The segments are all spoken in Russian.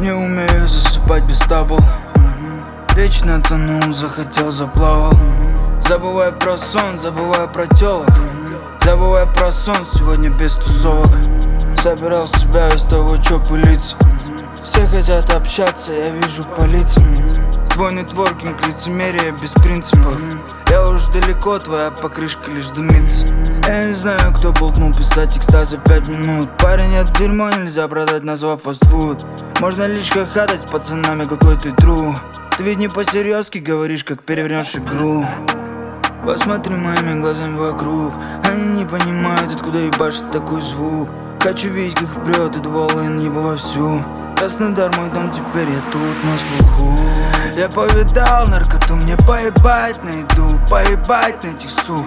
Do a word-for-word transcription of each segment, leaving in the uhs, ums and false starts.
Не умею засыпать без табу. Вечно тонул, захотел, заплавал. Забывай про сон, забывай про телок. Забывай про сон, сегодня без тусовок. Собирал себя из того, чё пылиться. Все хотят общаться, я вижу по лицам. Твой нетворкинг, лицемерие без принципов. Я уж далеко, твоя покрышка лишь дымится. Я не знаю, кто болтнул писать текста за пять минут. Парень, это дерьмо нельзя продать, назвав фастфуд. Можно лишь хохотать с пацанами, какой ты тру. Ты ведь не по-серьезки говоришь, как перевернешь игру. Посмотри моими глазами вокруг. Они не понимают, откуда ебашит такой звук. Хочу видеть, как прет, иду волын, ебу вовсю. Краснодар мой дом, теперь я тут на слуху. Я повидал наркоту, мне поебать найду. Поебать на этих сух.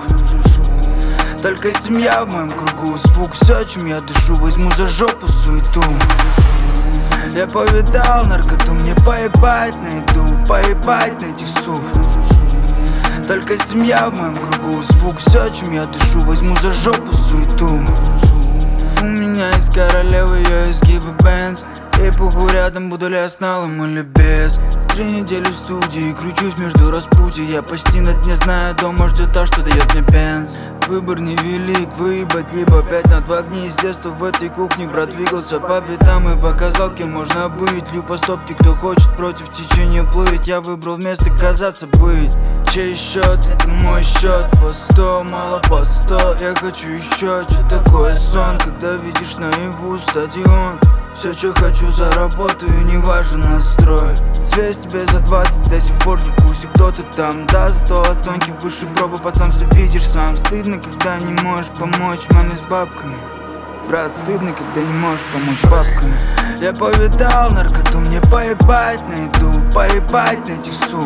Только семья в моем кругу. Звук все, чем я дышу. Возьму за жопу суету. Я повидал наркоту, мне поебать найду. Поебать на этих сух. Только семья в моем кругу. Звук все, чем я дышу. Возьму за жопу суету. У меня из королевы, ее изгибы Бенз. Ей похуй рядом, буду ли я с налом или без. Три недели в студии, кручусь между распутий. Я почти на дне, знаю, дома ждет та, что дает мне пенс. Выбор невелик, выебать либо пять на два огни. С детства в этой кухне брат двигался по пятам и показал, кем можно быть. Лью по стопке, кто хочет против течения плыть. Я выбрал вместо казаться быть. Чей счет, это мой счет. По сто, мало по сто. Я хочу еще, что такое сон, когда видишь наяву стадион. Все, что хочу, заработаю, не важен настрой. Связь тебе за двадцать, до сих пор не в курсе, кто ты там. Да, зато оценки выше пробы, пацан, все видишь сам. Стыдно, когда не можешь помочь маме с бабками. Брат, стыдно, когда не можешь помочь бабками. Я повидал наркоту, мне поебать найду. Поебать на этих сух.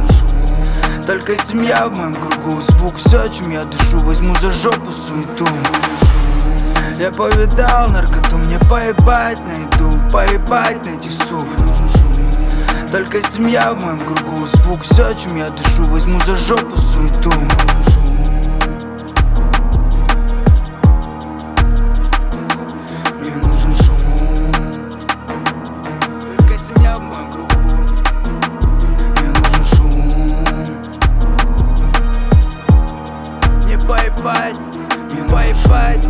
Только семья в моем кругу. Звук все, чем я дышу. Возьму за жопу суету. Я повидал наркоту, мне поебать найду. Поебать на этих сух. Только семья в моем кругу. Звук все, чем я дышу. Возьму за жопу суету. Мне нужен шум. Только семья в моем кругу. Мне нужен шум. Мне поебать, мне поебать.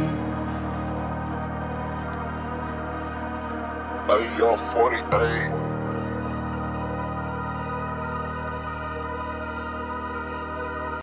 Hey, yo, forty-eight.